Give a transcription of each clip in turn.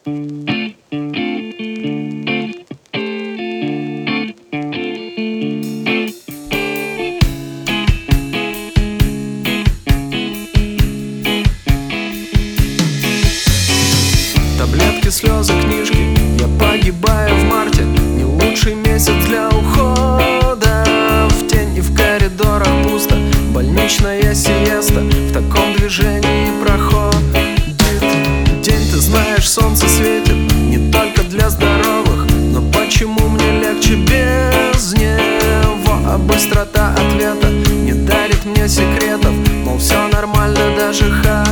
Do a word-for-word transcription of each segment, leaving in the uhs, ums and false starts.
Таблетки, слезы, книжки, я погибаю в марте. Не лучший месяц для ухода в тень, и в коридорах пусто. Больничная сиеста, в таком движении проходит день. Ты знаешь, солнце светит не только для здоровых, но почему мне легче без него? А быстрота ответа не дарит мне секретов, мол, все нормально, даже хорошо.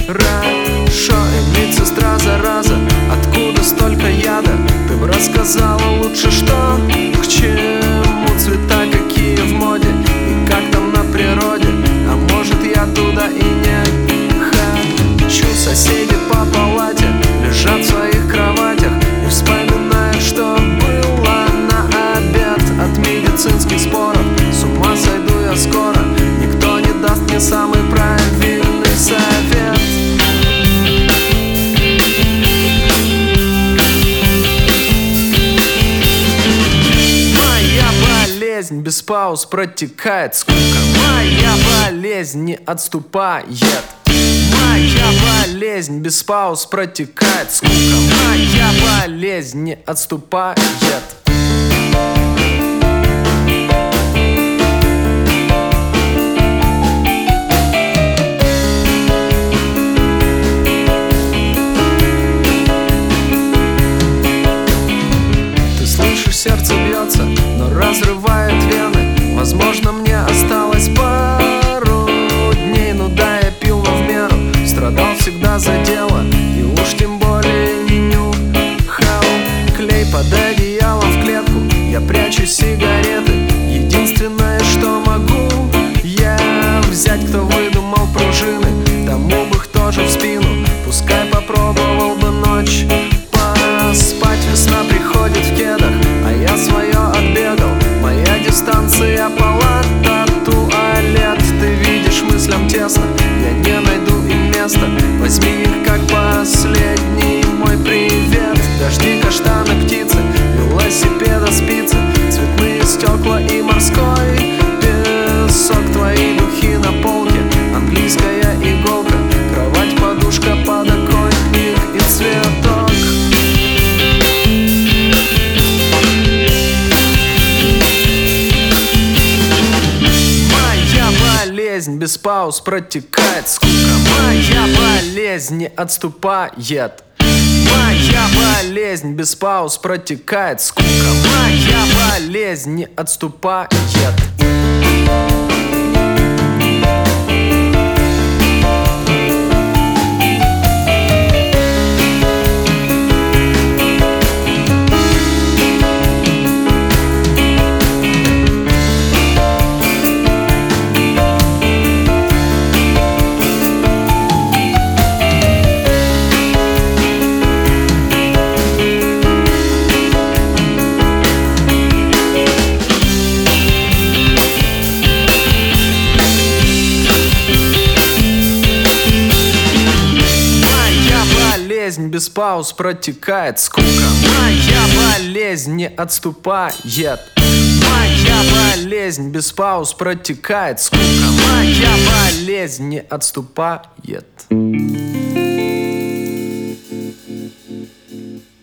И медсестра, зараза, откуда столько яда? Ты бы рассказала лучше, что к чему. Цвета какие в моде и как там на природе. А может, я туда и не хочу. Соседи по палате лежат в своих кроватях и вспоминают, что было на обед. От медицинских споров с ума сойду я скоро. Никто не даст мне самый правильный совет. Болезнь без пауз протекает, скука. Моя болезнь не отступает. Моя болезнь без пауз протекает, скука. Моя болезнь не отступает. Ты слышишь, сердце бьется, но разрывает вены. Возможно, мне осталось пару дней. Ну да, я пил, но в меру. Страдал всегда за дело, и уж тем более не нюхал клей под одеялом в клетку. Я прячу сигареты. Единственное, что могу я взять, кто выдумал пружины, тому бы их тоже в спину. Пускай попробовал бы ночь поспать. Весна приходит в кедах, а я свое отбегал. Моя дистанция палата, туалет. Ты видишь, мыслям тесно, я не найду им места. Возьми их как последний мой привет. Дожди, каштаны, птицы, велосипеда, спицы, цветные стекла и морской песок. Твои духи на полке, английская иголка, кровать, подушка, подоконник и цветок. Болезнь без пауз протекает, скука. Моя болезнь не отступает. Моя болезнь без пауз протекает, скука. Моя болезнь не отступает. Болезнь без пауз протекает, скука. Моя болезнь не отступает. Моя болезнь без пауз протекает, скука. Моя болезнь не отступает.